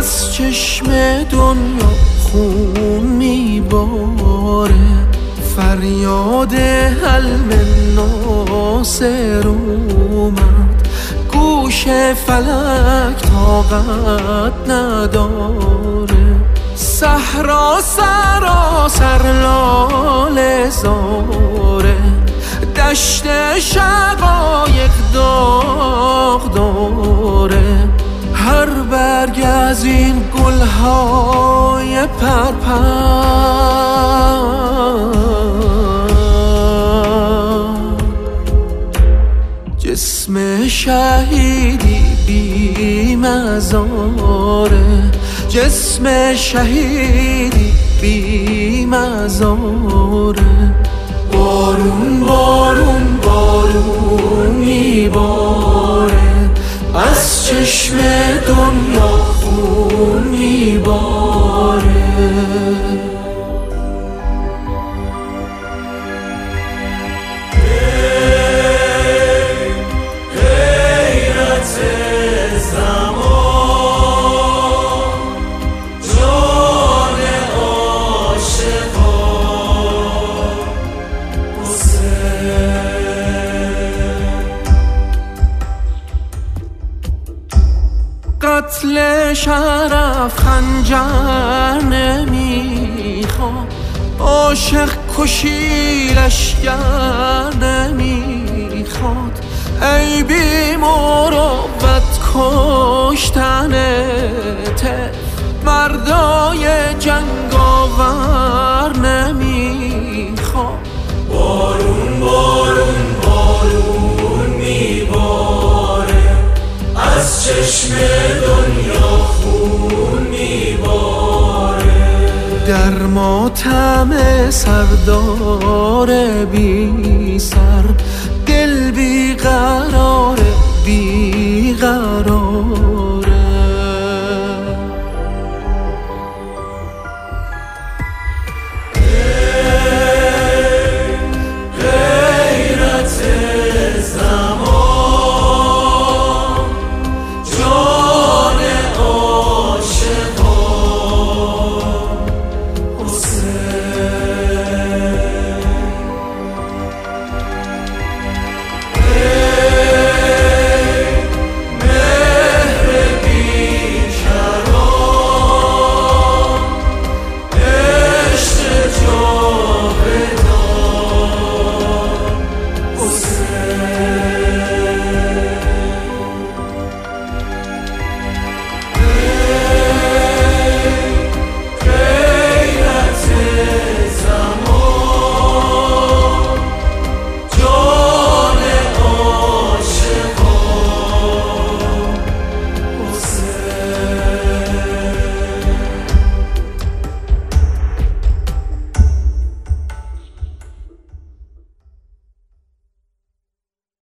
از چشم دنیا خون میباره، فریاد حلم ناصر اومد، گوش فلک طاقت نداره، صحرا سراسر لاله زاره، دشت شقایق داغ داره، هر برگ از این گلهای پرپر جسم شهیدی بی مزاره، جسم شهیدی بی مزاره. بارون بارون بارون میباره، از چشم دنیا خون میباره. قتل شرف خنجر نمیخواد، عاشق کشی لشگر نمیخواد، ای بی مروت کشتنته، مردای جنگاور نمیخواد. بارون بارون بارون میباره، از چشم دنیا خون میباره. در ماتم سردار بی سر، دل بی قرار بی قرار